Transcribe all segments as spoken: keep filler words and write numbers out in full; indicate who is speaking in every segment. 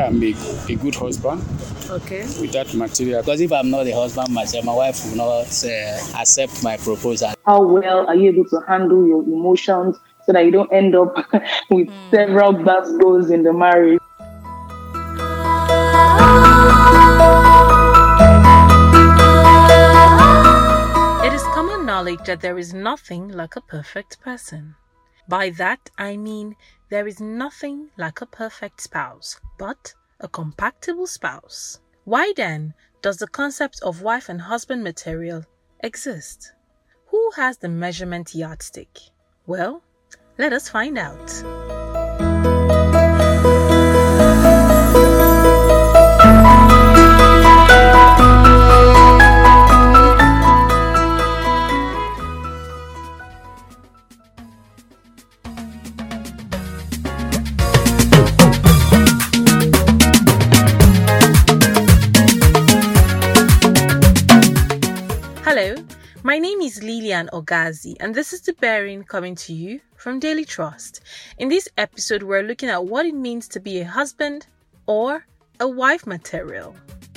Speaker 1: I am a, a good husband.
Speaker 2: Okay.
Speaker 1: With that material. Because if I'm not a husband myself, my wife will not uh, accept my proposal.
Speaker 3: How well are you able to handle your emotions so that you don't end up with mm. several bad blows in the marriage?
Speaker 2: It is common knowledge that there is nothing like a perfect person. By that, I mean there is nothing like a perfect spouse, but a compatible spouse. Why then does the concept of wife and husband material exist? Who has the measurement yardstick? Well, let us find out. Hello, my name is Lilian Ogazi, and this is The Bearing coming to you from Daily Trust. In this episode, we're looking at what it means to be a husband or a wife material.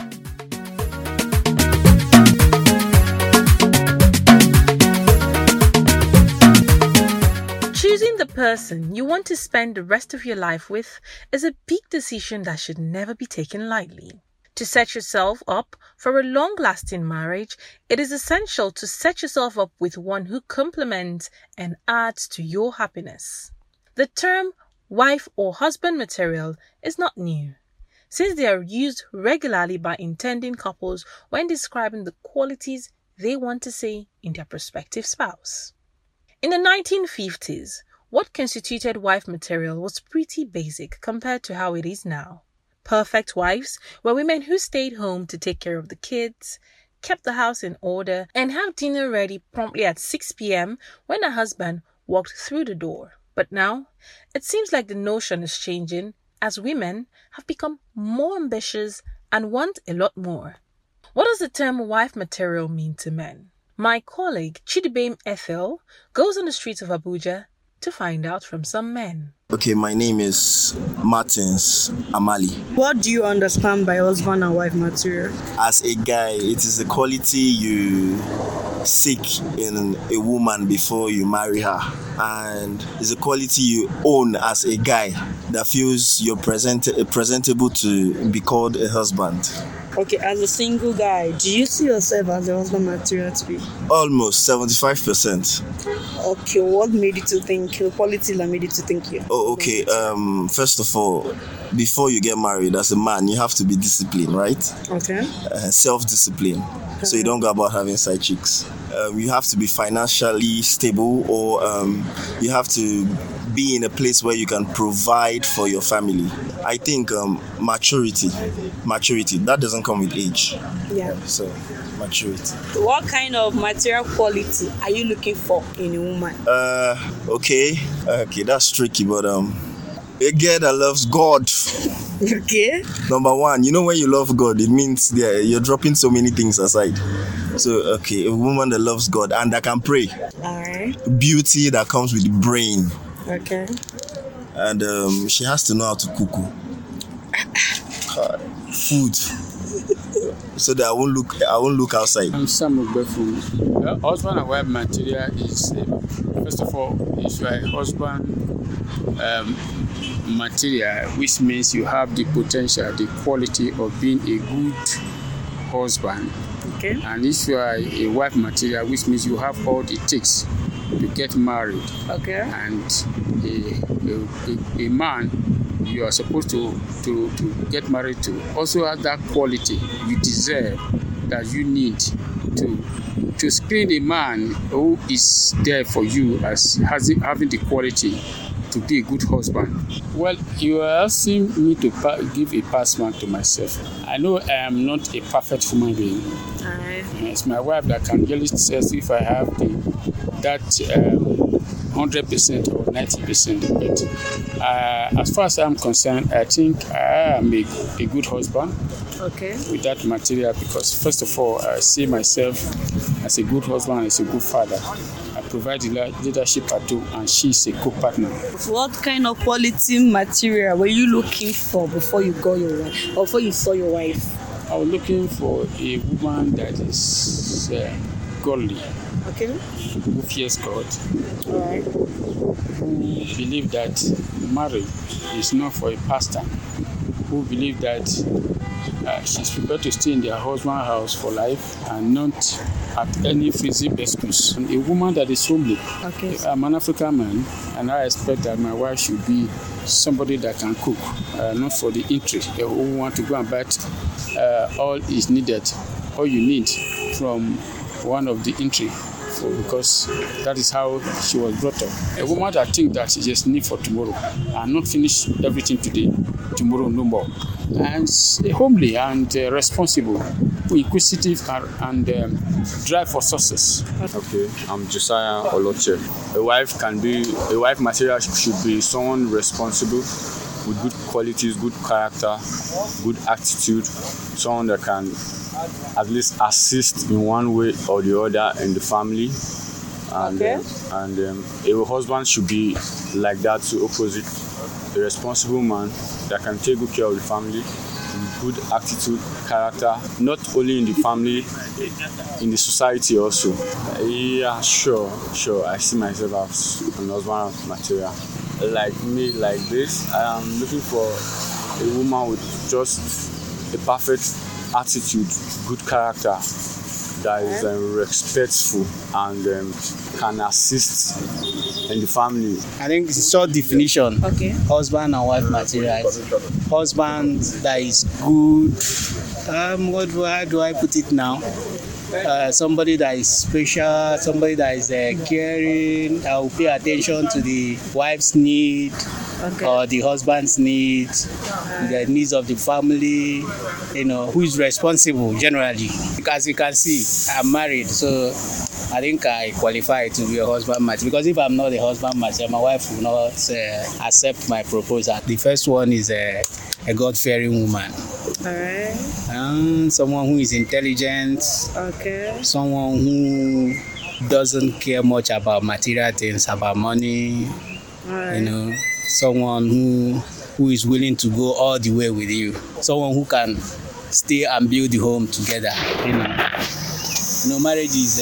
Speaker 2: Choosing the person you want to spend the rest of your life with is a big decision that should never be taken lightly. To set yourself up for a long-lasting marriage, it is essential to set yourself up with one who complements and adds to your happiness. The term wife or husband material is not new, since they are used regularly by intending couples when describing the qualities they want to see in their prospective spouse. In the nineteen fifties, what constituted wife material was pretty basic compared to how it is now. Perfect wives were women who stayed home to take care of the kids, kept the house in order, and have dinner ready promptly at six p.m. when a husband walked through the door. But now, it seems like the notion is changing as women have become more ambitious and want a lot more. What does the term wife material mean to men? My colleague Chidibem Ethel goes on the streets of Abuja to find out from some men.
Speaker 4: Okay, my name is Martins Amali.
Speaker 5: What do you understand by husband and wife material?
Speaker 4: As a guy, it is the quality you seek in a woman before you marry her. And it's a quality you own as a guy that feels you're present, presentable to be called a husband.
Speaker 5: Okay, as a single guy, do you see yourself as a husband material to be?
Speaker 4: Almost seventy-five percent.
Speaker 5: Okay, what made you to think, the quality that made you to think you?
Speaker 4: Oh, okay. Um, first of all, before you get married as a man, you have to be disciplined, right?
Speaker 5: Okay.
Speaker 4: Uh, self-discipline. Okay. So you don't go about having side chicks. Um, you have to be financially stable, or um, you have to be in a place where you can provide for your family. I think um, maturity, maturity, that doesn't come with age.
Speaker 5: Yeah.
Speaker 4: So, maturity.
Speaker 5: What kind of material quality are you looking for in a woman?
Speaker 4: Uh, okay, okay, that's tricky, but um, a girl that loves God.
Speaker 5: Okay.
Speaker 4: Number one, you know when you love God, it means yeah, you're dropping so many things aside. So, okay, a woman that loves God and that can pray.
Speaker 5: All right. Beauty
Speaker 4: that comes with the brain.
Speaker 5: Okay.
Speaker 4: And um, she has to know how to cook. Uh, food. So that I won't look I won't look outside.
Speaker 1: I'm Sam Ogbefu. Uh, husband and wife material is, uh, first of all, if you are a husband um, material, which means you have the potential, the quality of being a good husband.
Speaker 5: Okay.
Speaker 1: And if you are a wife material, which means you have all it takes to get married.
Speaker 5: Okay.
Speaker 1: And a, a, a, a man you are supposed to, to, to get married to also has that quality you deserve, that you need to to screen a man who is there for you as has having the quality to be a good husband. Well, you are asking me to pa- give a pass mark to myself. I know I am not a perfect human being.
Speaker 5: Alright.
Speaker 1: It's my wife that can really test if I have the that um, one hundred percent or ninety percent. But uh, as far as I'm concerned, I think I am a, a good husband.
Speaker 5: Okay.
Speaker 1: With that material, because first of all, I see myself as a good husband, as a good father. I provide the leadership at home, and she's a co-partner.
Speaker 5: What kind of quality material were you looking for before you got your wife, or before you saw your wife?
Speaker 1: I was looking for a woman that is uh, godly,
Speaker 5: Okay.
Speaker 1: who fears God,
Speaker 5: All right.
Speaker 1: who believe that marriage is not for a pastime, who believe that uh, she's prepared to stay in their husband's house for life and not at any feasible excuse. A woman that is homely.
Speaker 5: Okay.
Speaker 1: I'm an African man, and I expect that my wife should be somebody that can cook, uh, not for the interest, uh, who want to go and buy uh, all is needed, all you need from one of the entry. For, because that is how she was brought up. A woman that thinks that she just need for tomorrow and not finish everything today, tomorrow no more. And homely and uh, responsible, inquisitive and, and um, drive for success.
Speaker 6: Okay, I'm Josiah Oloche. A wife can be, a wife material should be someone responsible with good qualities, good character, good attitude, someone that can at least assist in one way or the other in the family. And,
Speaker 5: Okay.
Speaker 6: um, and um, a husband should be like that, to opposite, a responsible man that can take good care of the family, with good attitude, character, not only in the family, in the society also. Uh, yeah, sure, sure. I see myself as an husband material. Like me, like this, I am looking for a woman with just a perfect attitude, good character, that is um, respectful and um, can assist in the family.
Speaker 7: I think it's a short definition.
Speaker 5: Okay.
Speaker 7: Husband and wife material. Husband that is good. Um, what do I, do I put it now? Uh, somebody that is special, somebody that is uh, caring, that will pay attention to the wife's need,
Speaker 5: Okay.
Speaker 7: or the husband's needs, the needs of the family, you know, who is responsible generally. Because you can see, I'm married, so I think I qualify to be a husband material. Because if I'm not a husband material, my wife will not uh, accept my proposal. The first one is a, a God-fearing woman.
Speaker 5: All right.
Speaker 7: Um, someone who is intelligent,
Speaker 5: Okay.
Speaker 7: someone who doesn't care much about material things, about money,
Speaker 5: All right.
Speaker 7: you know, someone who who is willing to go all the way with you, someone who can stay and build the home together. You know, you know marriage is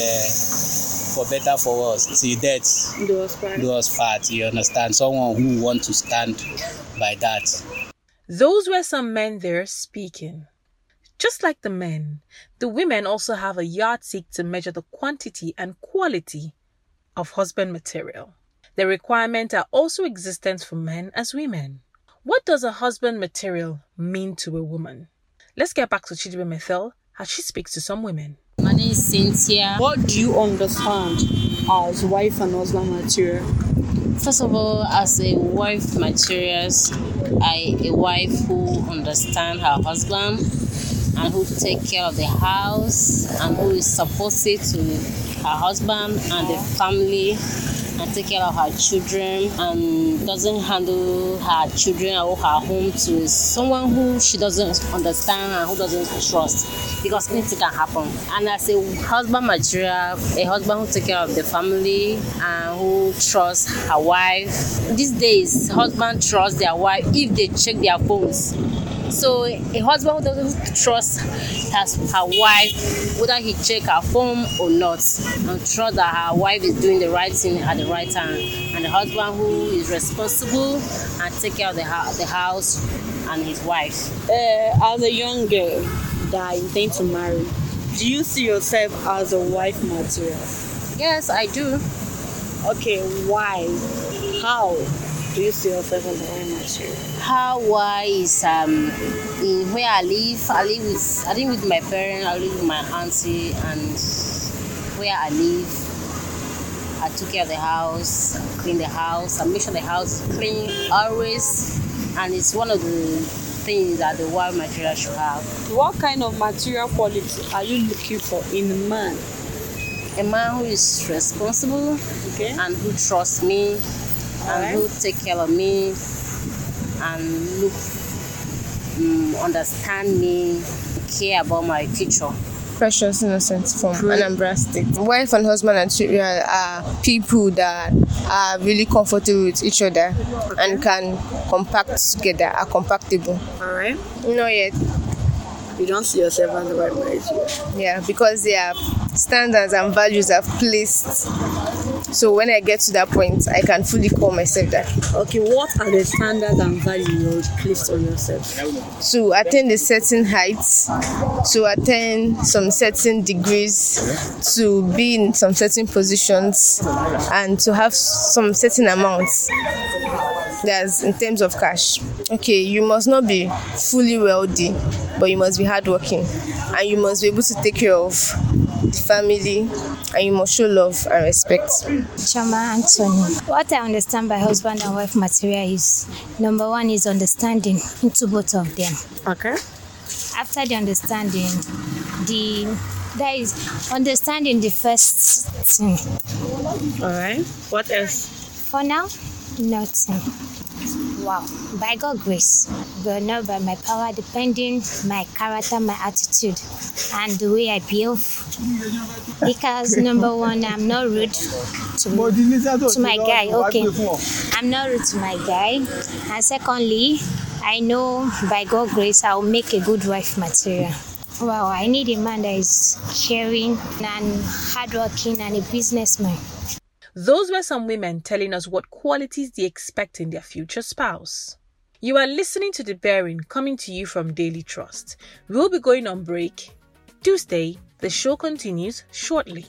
Speaker 7: uh, for better, for worse, till death
Speaker 5: Do us part.
Speaker 7: do us part. You understand? Someone who wants to stand by that.
Speaker 2: Those were some men there speaking. Just like the men, the women also have a yardstick to measure the quantity and quality of husband material. The requirements are also existent for men as women. What does a husband material mean to a woman? Let's get back to Chidibe Methel as she speaks to some women.
Speaker 8: My name is Cynthia.
Speaker 5: What do you understand as wife and husband material?
Speaker 8: First of all, as a wife materials, I a wife who understands her husband and who take care of the house and who is supportive to her husband and the family and take care of her children and doesn't handle her children or her home to someone who she doesn't understand and who doesn't trust, because anything can happen. And as a husband material, a husband who take care of the family and who trusts her wife. These days, husband trusts their wife if they check their phones. So a husband who doesn't trust has her wife, whether he check her phone or not, and trust that her wife is doing the right thing at the right time. And the husband who is responsible and take care of the, ha- the house and his wife.
Speaker 5: Uh, as a young girl that intends to marry, do you see yourself as a wife material?
Speaker 8: Yes, I do.
Speaker 5: Okay, why? How do you see yourself as a wife material?
Speaker 8: How why is um in where I live? I live with I live with my parents. I live with my auntie, and where I live, I took care of the house, I clean the house, I make sure the house is clean always, and it's one of the things that the wife material should have.
Speaker 5: What kind of material quality are you looking for in a man?
Speaker 8: A man who is responsible,
Speaker 5: Okay.
Speaker 8: and who trusts me, and
Speaker 5: Alright.
Speaker 8: who take care of me, and look, um, understand me, care about my future.
Speaker 9: Precious Innocent from Anambra State. Wife and husband material are people that are really comfortable with each other and can compact together, are compactable.
Speaker 5: All right.
Speaker 9: Not yet.
Speaker 5: You don't see yourself as a wife material?
Speaker 9: Yeah, because their standards and values are placed. So when I get to that point, I can fully call myself that.
Speaker 5: Okay, what are the standards and values you placed on yourself?
Speaker 9: To attain a certain height, to attain some certain degrees, to be in some certain positions, and to have some certain amounts. That's in terms of cash. Okay, you must not be fully wealthy, but you must be hardworking, and you must be able to take care of the family, and you must show love and respect.
Speaker 10: Chama Anthony. What I understand by husband and wife material is, number one is understanding into both of them.
Speaker 5: Okay.
Speaker 10: After the understanding, the there is understanding the first thing.
Speaker 5: All right. What else?
Speaker 10: For now, nothing. Wow. By God's grace, but not by my power, depending my character, my attitude, and the way I behave. Because number one, I'm not rude to, to my guy. Okay, I'm not rude to my guy. And secondly, I know by God's grace, I'll make a good wife material. Wow, I need a man that is caring and hardworking and a businessman.
Speaker 2: Those were some women telling us what qualities they expect in their future spouse. You are listening to The Bearing, coming to you from Daily Trust. We'll be going on break. Do stay. The show continues shortly.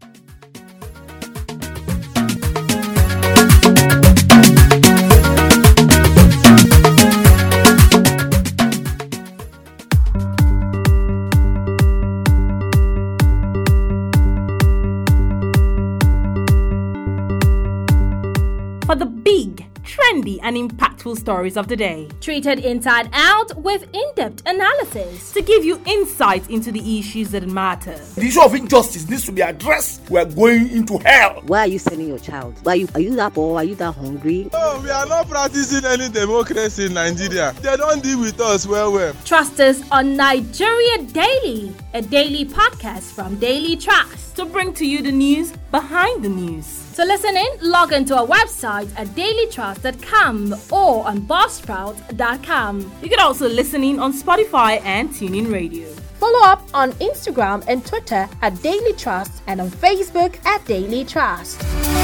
Speaker 11: For the big, trendy and impactful stories of the day.
Speaker 12: Treated inside out with in-depth analysis.
Speaker 11: To give you insight into the issues that matter.
Speaker 13: The issue of injustice needs to be addressed. We are going into hell.
Speaker 14: Why are you sending your child? Why are you, are you that poor? Are you that hungry?
Speaker 15: Oh, we are not practicing any democracy in Nigeria. They don't deal with us well well.
Speaker 12: Trust us on Nigeria Daily, a daily podcast from Daily Trust.
Speaker 11: To bring to you the news behind the news.
Speaker 12: To listen in, log into our website at daily trust dot com or on buzzsprout dot com.
Speaker 11: You can also listen in on Spotify and TuneIn Radio.
Speaker 12: Follow up on Instagram and Twitter at Daily Trust and on Facebook at Daily Trust.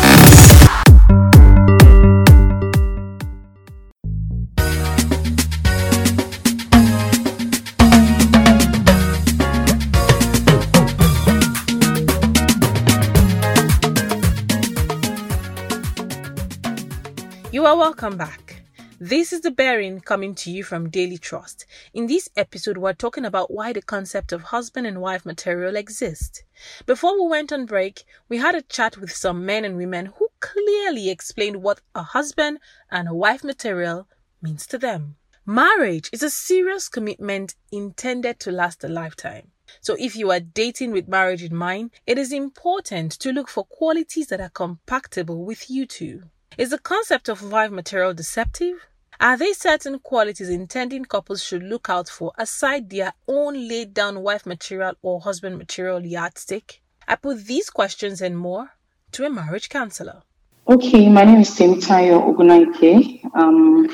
Speaker 2: You are welcome back. This is The Bearing, coming to you from Daily Trust. In this episode, we're talking about why the concept of husband and wife material exists. Before we went on break, we had a chat with some men and women who clearly explained what a husband and a wife material means to them. Marriage is a serious commitment intended to last a lifetime. So if you are dating with marriage in mind, it is important to look for qualities that are compatible with you two. Is the concept of wife material deceptive? Are there certain qualities intending couples should look out for aside their own laid down wife material or husband material yardstick? I put these questions and more to a marriage counselor.
Speaker 3: Okay, my name is Temitayo Ogunaike. I'm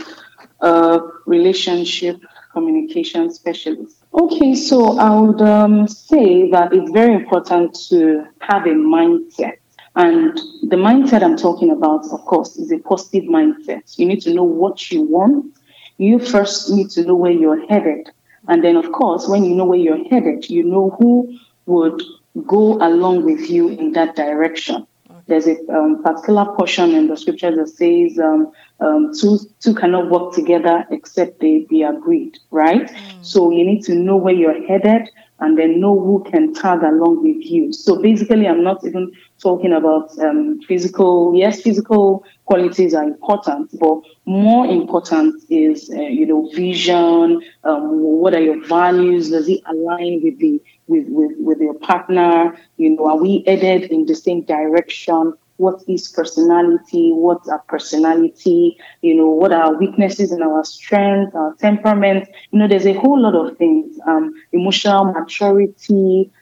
Speaker 3: a relationship communication specialist. Okay, so I would um, say that it's very important to have a mindset. And the mindset I'm talking about, of course, is a positive mindset. You need to know what you want. You first need to know where you're headed. And then, of course, when you know where you're headed, you know who would go along with you in that direction. There's a um, particular portion in the scripture that says um, um, two, two cannot work together except they be agreed, right? Mm. So you need to know where you're headed and then know who can tag along with you. So basically, I'm not even talking about um, physical. Yes, physical qualities are important, but more important is, uh, you know, vision. Um, what are your values? Does it align with the with, with, with your partner? You know, are we headed in the same direction? What is personality? What's our personality? You know, what are our weaknesses and our strengths, our temperament? You know, there's a whole lot of things. Um, emotional maturity,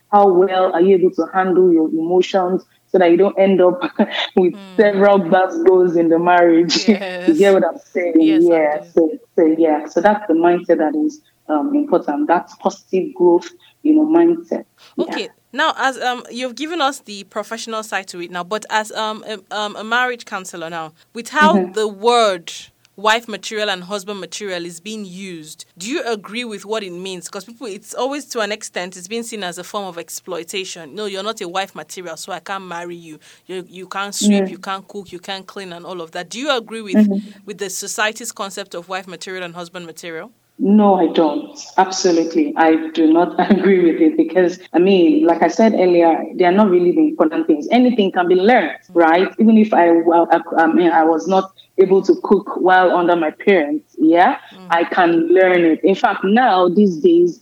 Speaker 3: How well are you able to handle your emotions so that you don't end up with mm. several bad blows in the marriage?
Speaker 2: Yes.
Speaker 3: You get what I'm saying?
Speaker 2: Yes,
Speaker 3: yeah. So, so yeah. So that's the mindset that is um, important. That's positive growth, you know, mindset.
Speaker 2: Okay.
Speaker 3: Yeah.
Speaker 2: Now, as um, you've given us the professional side to it now, but as um, a, um, a marriage counselor now, with how mm-hmm. the word wife material and husband material is being used, do you agree with what it means? Because people, it's always to an extent, it's been seen as a form of exploitation. No, you're not a wife material, so I can't marry you. You, you can't sweep, mm-hmm. you can't cook, you can't clean, and all of that. Do you agree with mm-hmm. with the society's concept of wife material and husband material?
Speaker 3: No, I don't. Absolutely. I do not agree with it because, I mean, like I said earlier, they are not really the important things. Anything can be learned, right? Even if I, well, I, I mean, I was not able to cook while under my parents, yeah, mm. I can learn it. In fact, now, these days,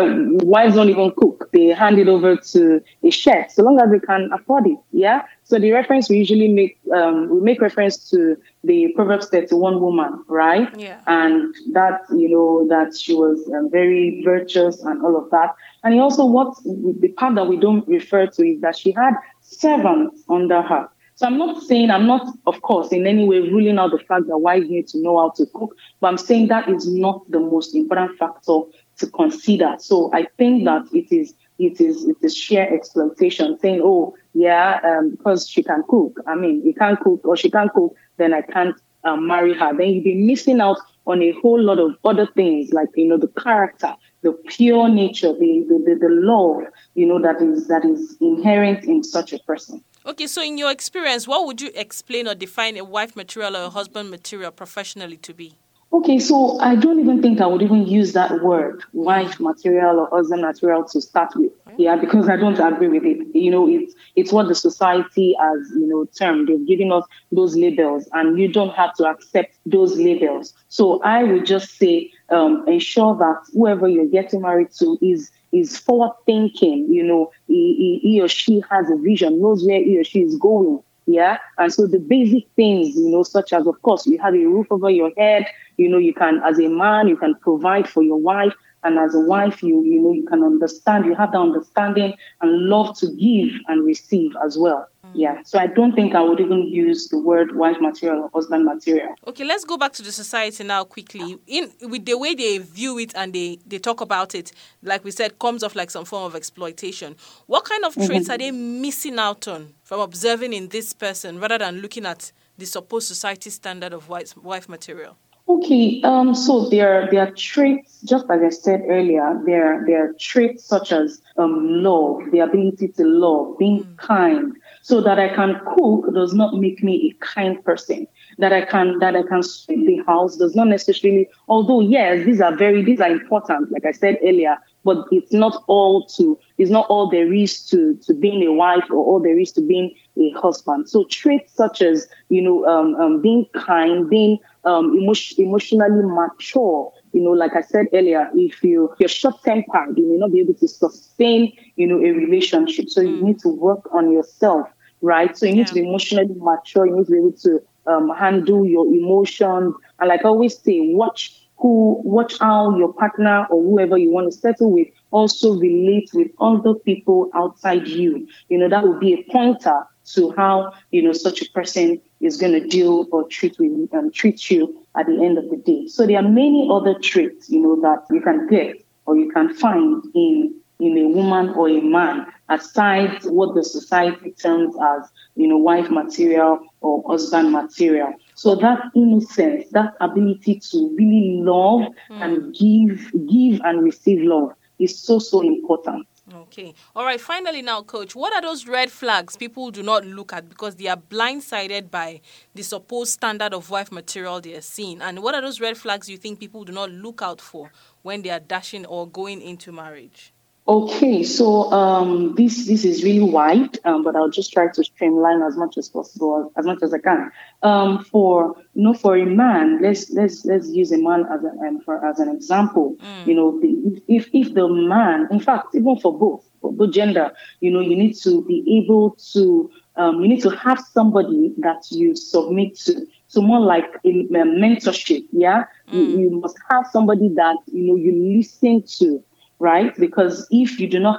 Speaker 3: wives don't even cook. They hand it over to a chef, so long as they can afford it, yeah? So the reference we usually make, um, we make reference to the Proverbs thirty-one woman, right?
Speaker 2: Yeah.
Speaker 3: And that, you know, that she was um, very virtuous and all of that. And also what the part that we don't refer to is that she had servants under her. So I'm not saying, I'm not, of course, in any way ruling out the fact that wives need to know how to cook, but I'm saying that is not the most important factor to consider. So I think that it is It is it is sheer exploitation, saying, oh, yeah, um, because she can cook. I mean, you can't cook or she can't cook, then I can't um, marry her. Then you'll be missing out on a whole lot of other things, like, you know, the character, the pure nature, the, the, the, the love, you know, that is that is inherent in such a person.
Speaker 2: Okay, so in your experience, what would you explain or define a wife material or a husband material professionally to be?
Speaker 3: Okay, so I don't even think I would even use that word, wife material or husband material, to start with. Yeah, because I don't agree with it. You know, it's it's what the society has, you know, termed. They've given us those labels, and you don't have to accept those labels. So I would just say, um, ensure that whoever you're getting married to is is forward thinking. You know, he, he, he or she has a vision, knows where he or she is going. Yeah. And so the basic things, you know, such as, of course, you have a roof over your head. You know, you can, as a man, you can provide for your wife. And as a wife, you, you know, you can understand, you have the understanding and love to give and receive as well. Mm. Yeah. So I don't think I would even use the word wife material or husband material. Okay,
Speaker 2: let's go back to the society now quickly. In with the way they view it and they, they talk about it, like we said, comes off like some form of exploitation. What kind of traits mm-hmm. are they missing out on from observing in this person rather than looking at the supposed society standard of wife, wife material?
Speaker 3: Okay, um, so there, there are traits, just as I said earlier, there, there are traits such as um, love, the ability to love, being mm. kind. So that I can cook does not make me a kind person. That I can that I can sweep the house does not necessarily, although yes, these are very these are important, like I said earlier, but it's not all to it's not all there is to, to being a wife or all there is to being a husband. So traits such as, you know, um, um, being kind, being um, emotion, emotionally mature. You know, like I said earlier, if you, you're short-tempered, you may not be able to sustain, you know, a relationship. So you need to work on yourself, right? So you need yeah. to be emotionally mature. You need to be able to um, handle your emotions. And like I always say, watch who, watch how your partner or whoever you want to settle with also relate with other people outside you. You know, that would be a pointer to how, you know, such a person is going to deal or treat with um, treat you at the end of the day. So there are many other traits, you know, that you can get or you can find in in a woman or a man, aside what the society terms as, you know, wife material or husband material. So that innocence, that ability to really love mm. and give, give and receive love is so, so important.
Speaker 2: Okay. All right. Finally now, Coach, what are those red flags people do not look at because they are blindsided by the supposed standard of wife material they are seeing? And what are those red flags you think people do not look out for when they are dashing or going into marriage?
Speaker 3: Okay, so um, this this is really wide, um, but I'll just try to streamline as much as possible, as much as I can. Um, for you know, for a man, let's let's let's use a man as an um, for as an example. Mm. You know, the, if if the man, in fact, even for both for both gender, you know, you need to be able to um, you need to have somebody that you submit to. So more like a, a mentorship, yeah. Mm. You, you must have somebody that you know you listen to. Right? Because if you do not have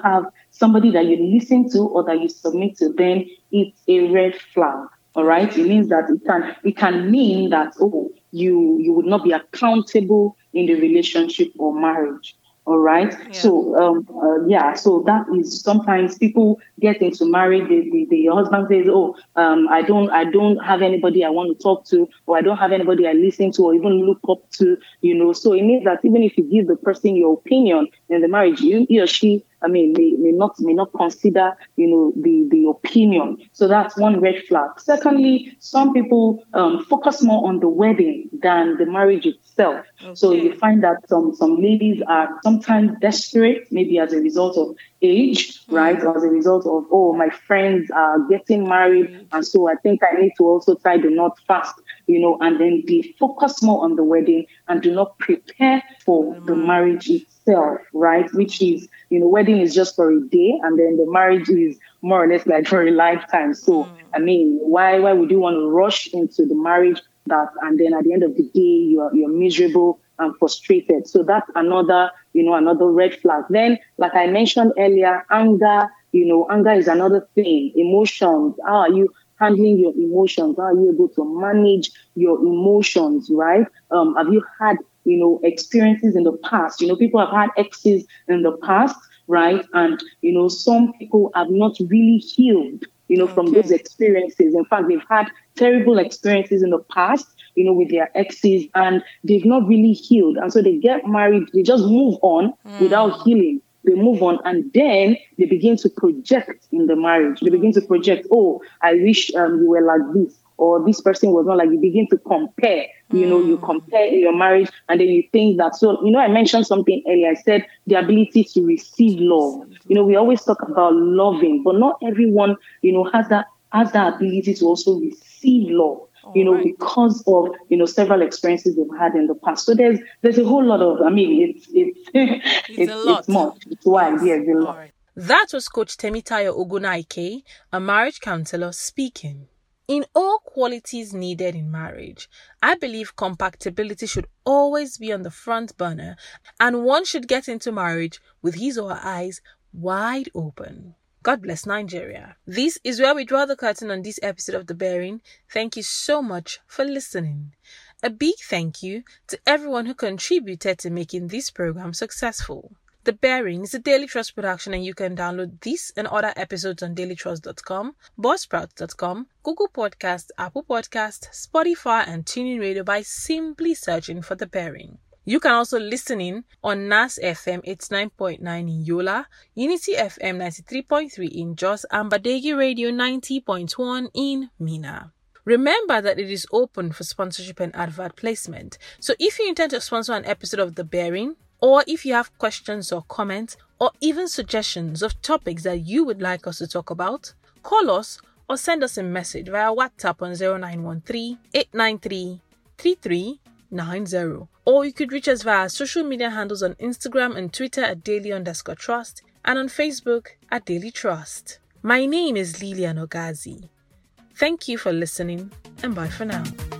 Speaker 3: somebody that you listen to or that you submit to, then it's a red flag. All right. It means that it can it can mean that, oh, you you would not be accountable in the relationship or marriage. All right. Yeah. So, um, uh, yeah, so that is sometimes people get into marriage. The, the, the husband says, oh, um, I don't I don't have anybody I want to talk to, or I don't have anybody I listen to or even look up to, you know. So it means that even if you give the person your opinion in the marriage, you, he or she, I mean, may, may not may not consider, you know, the, the opinion. So that's one red flag. Secondly, some people um, focus more on the wedding than the marriage itself. Okay. So you find that some some ladies are sometimes desperate, maybe as a result of age, mm-hmm. right? Or as a result of, oh, my friends are getting married, mm-hmm. and so I think I need to also tie the knot fast, you know, and then they focus more on the wedding and do not prepare for mm-hmm. the marriage itself, right? Which is, you know, wedding is just for a day, and then the marriage is more or less like for a lifetime. So, mm. I mean, why why would you want to rush into the marriage that, and then at the end of the day, you're you're miserable and frustrated? So that's another, you know, another red flag. Then, like I mentioned earlier, anger, you know, anger is another thing. Emotions. How are you handling your emotions? How are you able to manage your emotions, right? Um, have you had, you know, experiences in the past? You know, people have had exes in the past, right? And, you know, some people have not really healed, you know, okay. from those experiences. In fact, they've had terrible experiences in the past, you know, with their exes, and they've not really healed. And so they get married, they just move on mm. without healing. They move on, and then they begin to project in the marriage. They begin to project, oh, I wish um, you were like this, or this person was not like. You begin to compare, you know, mm. you compare your marriage, and then you think that. So, you know, I mentioned something earlier. I said the ability to receive love. You know, we always talk about loving, but not everyone, you know, has that has that ability to also receive love. All you know, right. because of, you know, several experiences they've had in the past. So there's there's a whole lot of, I mean, it's it's it's, it's, a lot. It's much. It's wide. Yes, a lot.
Speaker 2: Right. That was Coach Temitayo Ogunaike, a marriage counselor, speaking. In all qualities needed in marriage, I believe compatibility should always be on the front burner, and one should get into marriage with his or her eyes wide open. God bless Nigeria. This is where we draw the curtain on this episode of The Bearing. Thank you so much for listening. A big thank you to everyone who contributed to making this program successful. The Bearing is a Daily Trust production, and you can download this and other episodes on daily trust dot com, buzzsprout dot com, Google Podcasts, Apple Podcasts, Spotify, and TuneIn Radio by simply searching for The Bearing. You can also listen in on N A S F M eighty-nine point nine in Yola, Unity F M ninety-three point three in Jos, and Badegi Radio ninety point one in Mina. Remember that it is open for sponsorship and advert placement. So if you intend to sponsor an episode of The Bearing, or if you have questions or comments, or even suggestions of topics that you would like us to talk about, call us or send us a message via WhatsApp on zero nine one three, eight nine three, three three nine zero. Or you could reach us via social media handles on Instagram and Twitter at daily underscore trust, and on Facebook at Daily Trust. My name is Lilian Ogazi. Thank you for listening, and bye for now.